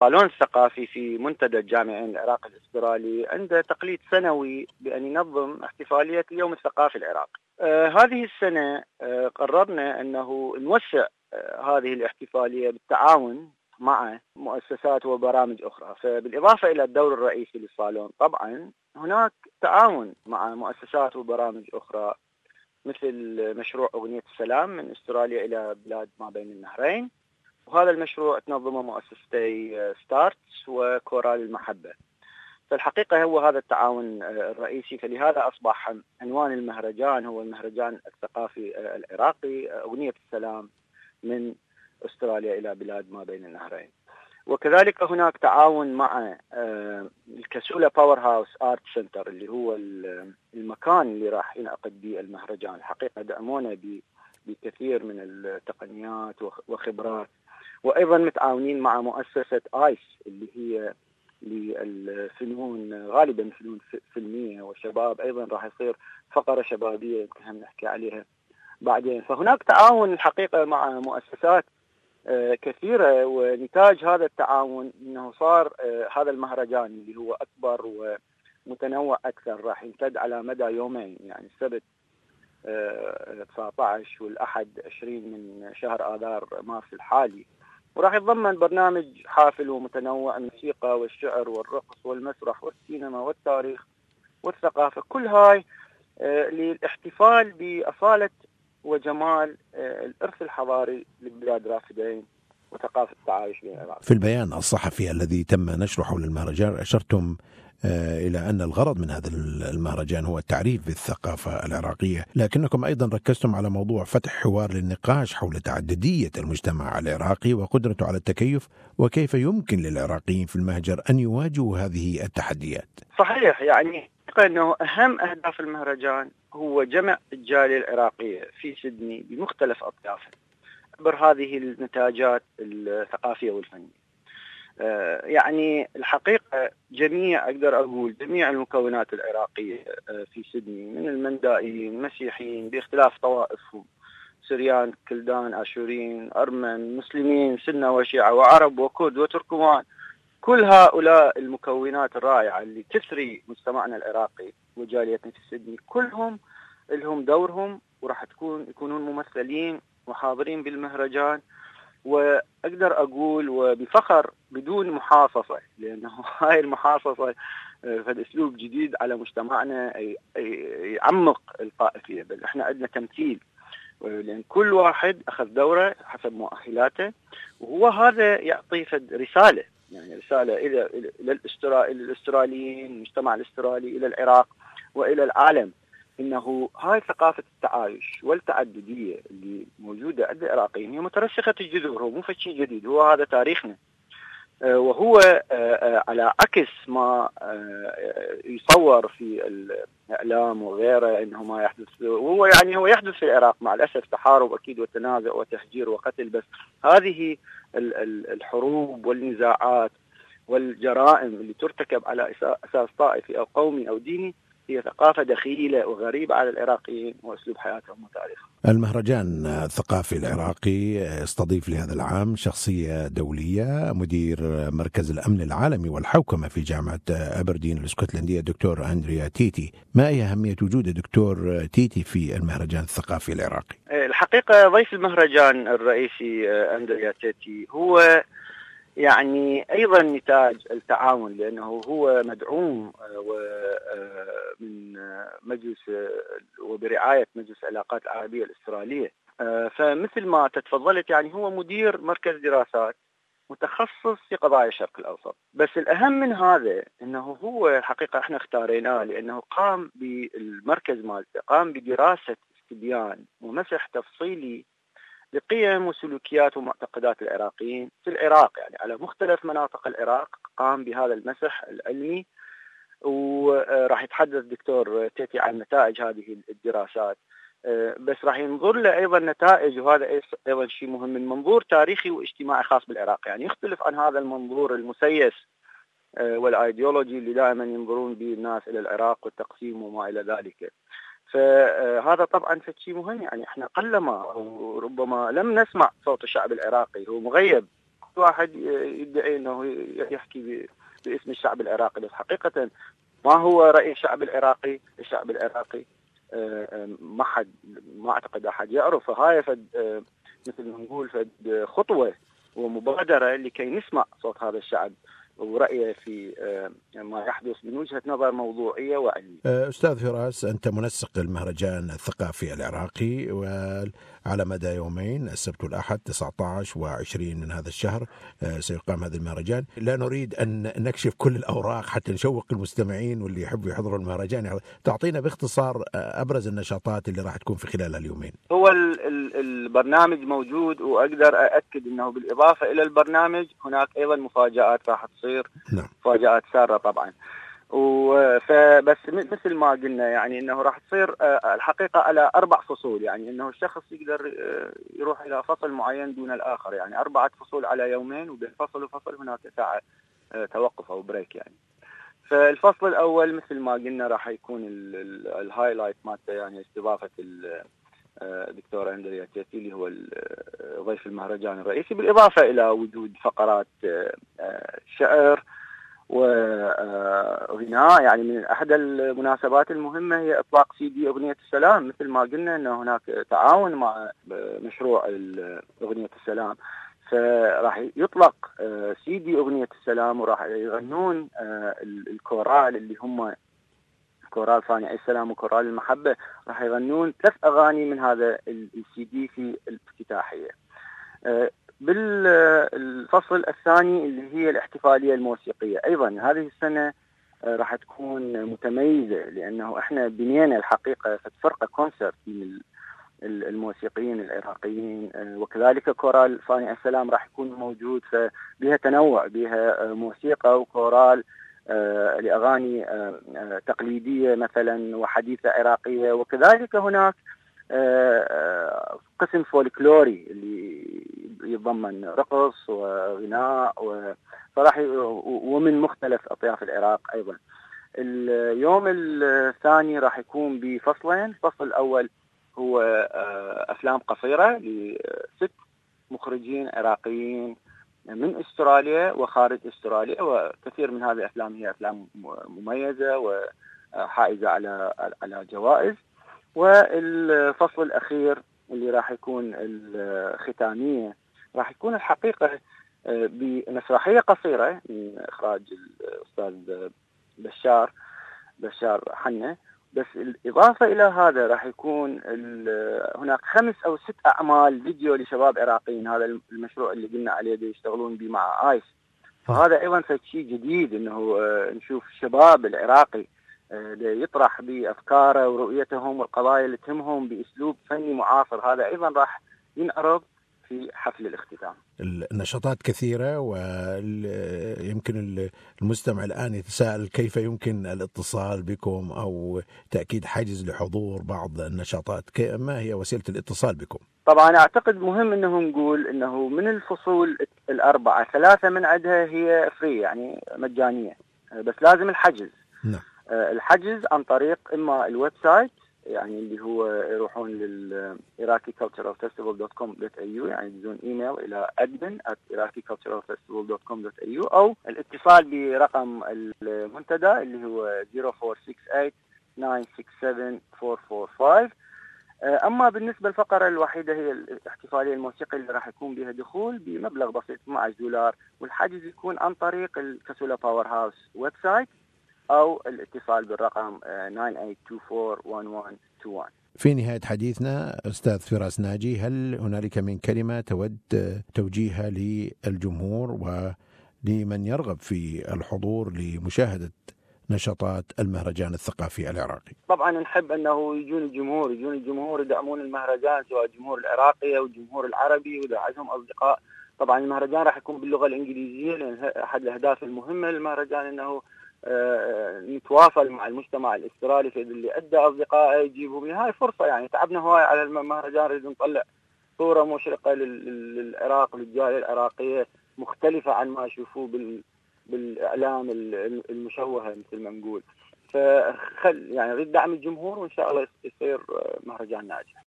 الصالون الثقافي في منتدى الجامعين العراقي الأسترالي عنده تقليد سنوي بأن ينظم احتفالية اليوم الثقافي العراقي. هذه السنة قررنا أنه نوسع هذه الاحتفالية بالتعاون مع مؤسسات وبرامج أخرى. فبالإضافة إلى الدور الرئيسي للصالون طبعا هناك تعاون مع مؤسسات وبرامج أخرى مثل مشروع أغنية السلام من أستراليا إلى بلاد ما بين النهرين، وهذا المشروع تنظمه مؤسستي ستارتس وكورال المحبة. فالحقيقة هو هذا التعاون الرئيسي، فلهذا أصبح عنوان المهرجان هو المهرجان الثقافي العراقي أغنية السلام من أستراليا إلى بلاد ما بين النهرين. وكذلك هناك تعاون مع الكسولة باور هاوس آرت سنتر اللي هو المكان اللي راح ينعقد به المهرجان. الحقيقة دعمونا بكثير من التقنيات وخبرات، وأيضا متعاونين مع مؤسسة آيس اللي هي للفنون غالبا فنون فيلمية وشباب. أيضا راح يصير فقرة شبابية يمكن هم نحكي عليها بعدين. فهناك تعاون الحقيقة مع مؤسسات كثيرة، ونتاج هذا التعاون أنه صار هذا المهرجان اللي هو أكبر ومتنوع أكثر راح يمتد على مدى يومين، يعني السبت 19 والأحد 20 من شهر آذار مارس الحالي، وراح يتضمن برنامج حافل ومتنوع، الموسيقى والشعر والرقص والمسرح والسينما والتاريخ والثقافة، كل هاي للاحتفال بأصالة وجمال الإرث الحضاري للبلاد رافدين وثقافة التعايش بين العراق. في البيان الصحفي الذي تم نشره حول المهرجان أشرتم إلى أن الغرض من هذا المهرجان هو التعريف بالثقافة العراقية، لكنكم أيضا ركزتم على موضوع فتح حوار للنقاش حول تعددية المجتمع العراقي وقدرته على التكيف، وكيف يمكن للعراقيين في المهجر أن يواجهوا هذه التحديات. صحيح، يعني أنه أهم أهداف المهرجان هو جمع الجالية العراقية في سيدني بمختلف أطيافها عبر هذه النتاجات الثقافية والفنية. يعني الحقيقة أقدر أقول جميع المكونات العراقية في سيدني، من المندائيين المسيحيين باختلاف طوائفهم، سريان، كلدان، آشوريين، أرمن، مسلمين، سنة وشيعة وعرب وكرد وتركمان، كل هؤلاء المكونات الرائعة اللي تثري مجتمعنا العراقي وجاليتنا في سيدني كلهم لهم دورهم، وراح يكونون ممثلين وحاضرين بالمهرجان. وأقدر أقول وبفخر بدون محاصصة، لأنه هاي المحاصصة فالأسلوب جديد على مجتمعنا يعمق الطائفية، بل إحنا عندنا تمثيل، لأن كل واحد أخذ دوره حسب مؤهلاته، وهو هذا يعطي رسالة، يعني رسالة إلى الأستراليين، المجتمع الأسترالي، إلى العراق وإلى العالم، إنه هاي ثقافة التعايش والتعددية اللي موجودة عند العراقيين هي مترسخة الجذور، هو مو شيء جديد، هو هذا تاريخنا، وهو على عكس ما يصور في الإعلام وغيره إنه ما يحدث، وهو يعني هو يحدث في العراق مع الأسف تحارب أكيد وتنازع وتهجير وقتل، بس هذه الحروب والنزاعات والجرائم اللي ترتكب على أساس طائفي أو قومي أو ديني هي ثقافة دخيلة وغريبة على العراقيين وأسلوب حياتهم وتاريخهم. المهرجان الثقافي العراقي استضيف لهذا العام شخصية دولية، مدير مركز الأمن العالمي والحوكمة في جامعة أبردين الاسكتلندية دكتور أندريا تيتي. ما هي أهمية وجود الدكتور تيتي في المهرجان الثقافي العراقي؟ الحقيقة ضيف المهرجان الرئيسي أندريا تيتي هو يعني أيضا نتاج التعاون، لأنه هو مدعوم من مجلس وبرعاية مجلس العلاقات العربية الأسترالية. فمثل ما تفضلت يعني هو مدير مركز دراسات متخصص في قضايا الشرق الأوسط، بس الأهم من هذا أنه هو الحقيقة احنا اختاريناه لأنه قام بالمركز مالته قام بدراسة استبيان ومسح تفصيلي لقيم وسلوكيات ومعتقدات العراقيين في العراق، يعني على مختلف مناطق العراق قام بهذا المسح العلمي، وراح يتحدث دكتور تيتي عن نتائج هذه الدراسات. بس راح ينظر له أيضا نتائج، وهذا أيضا شيء مهم، من منظور تاريخي واجتماعي خاص بالعراق، يعني يختلف عن هذا المنظور المسيس والأيديولوجي اللي دائما ينظرون به الناس إلى العراق والتقسيم وما إلى ذلك. فهذا طبعا شيء مهم، يعني احنا قلما وربما لم نسمع صوت الشعب العراقي، هو مغيب واحد يدعي أنه يحكي باسم الشعب العراقي، بس حقيقة ما هو رأي الشعب العراقي. الشعب العراقي ما أعتقد أحد يعرف. فهاي مثل ما نقول خطوة ومبادرة لكي نسمع صوت هذا الشعب ورأيه في ما يحدث من وجهة نظر موضوعية وعلمية. أستاذ فراس، أنت منسق المهرجان الثقافي العراقي، وعلى مدى يومين السبت والأحد 19 و20 من هذا الشهر سيقام هذا المهرجان. لا نريد أن نكشف كل الأوراق حتى نشوق المستمعين واللي يحبوا يحضروا المهرجان. تعطينا باختصار أبرز النشاطات اللي راح تكون في خلال اليومين. هو البرنامج موجود، وأقدر أأكد أنه بالإضافة إلى البرنامج هناك أيضا مفاجآت راح تصير. نعم. مفاجآت سارة طبعا. فبس مثل ما قلنا يعني أنه راح تصير الحقيقة على 4 فصول، يعني أنه الشخص يقدر يروح إلى فصل معين دون الآخر، يعني 4 فصول على يومين، وبين فصل وفصل هناك ساعة توقف أو بريك يعني. فالفصل الأول مثل ما قلنا راح يكون الهايلايت مالته، يعني استضافة الدكتور أندريا تيتي اللي هو ضيف المهرجان الرئيسي، بالإضافة إلى وجود فقرات شعر وغناء. يعني من أحد المناسبات المهمة هي إطلاق CD أغنية السلام. مثل ما قلنا أن هناك تعاون مع مشروع أغنية السلام، فراح يطلق CD أغنية السلام، وراح يغنون الكورال اللي هم كورال صانع السلام وكورال المحبة، راح يغنون 3 أغاني من هذا CD في الافتتاحية. بالفصل الثاني اللي هي الاحتفالية الموسيقية، أيضا هذه السنة راح تكون متميزة، لأنه إحنا بنينا الحقيقة فرقة كونسرت من الموسيقيين العراقيين، وكذلك كورال صانع السلام راح يكون موجود، فبها تنوع، بها موسيقى وكورال لأغاني تقليدية مثلا وحديثة عراقية، وكذلك هناك قسم فولكلوري اللي يتضمن رقص وغناء فراح ومن مختلف أطياف العراق أيضا. اليوم الثاني راح يكون بفصلين. الفصل الأول هو أفلام قصيرة ل6 مخرجين عراقيين من أستراليا وخارج أستراليا، وكثير من هذه الأفلام هي أفلام مميزة وحائزة على جوائز. والفصل الأخير اللي راح يكون الختامية راح يكون الحقيقة بمسرحية قصيرة من إخراج الأستاذ بشار حنة. بس الإضافة إلى هذا راح يكون هناك 5 أو 6 أعمال فيديو لشباب عراقيين. هذا المشروع اللي قلنا عليه دي يشتغلون به مع آيس، فهذا أيضا شيء جديد إنه نشوف الشباب العراقي يطرح بأفكاره ورؤيتهم والقضايا اللي تهمهم بأسلوب فني معاصر. هذا أيضا راح ينعرض في حفل الاختتام. النشاطات كثيرة، ويمكن المستمع الآن يتساءل كيف يمكن الاتصال بكم أو تأكيد حجز لحضور بعض النشاطات. ما هي وسيلة الاتصال بكم؟ طبعا أعتقد مهم أنه نقول أنه من الفصول 4 3 من عندها هي فري، يعني مجانية، بس لازم الحجز. نعم. الحجز عن طريق إما الويب سايت، يعني اللي هو يروحون liraqiculturalfestival.com.au، يعني يدزون إيميل إلى admin@iraqiculturalfestival.com.au، أو الاتصال برقم المنتدى اللي هو 0468967445. أما بالنسبة للفقرة الوحيدة هي الاحتفالية الموسيقية اللي راح يكون بها دخول بمبلغ بسيط $12، والحجز يكون عن طريق الكاسولا باور هاوس ويب سايت أو الاتصال بالرقم 98241121. في نهاية حديثنا أستاذ فراس ناجي، هل هنالك من كلمة تود توجيهها للجمهور ولمن يرغب في الحضور لمشاهدة نشاطات المهرجان الثقافي العراقي؟ طبعا نحب أنه يجون الجمهور يدعمون المهرجان، سواء الجمهور العراقي أو الجمهور العربي، وإذا عندهم أصدقاء. طبعا المهرجان راح يكون باللغة الإنجليزية، لأن أحد الأهداف المهمة للمهرجان أنه نتواصل مع المجتمع الاسترالي، في اللي أدى أصدقائه يجيبهم. هاي فرصة، يعني تعبنا هواي على المهرجان، نريد نطلع صورة مشرقة للعراق وللجالية العراقية مختلفة عن ما يشوفوه بالإعلام المشوهة مثل ما نقول. يعني نريد دعم الجمهور، وإن شاء الله يصير مهرجان ناجح.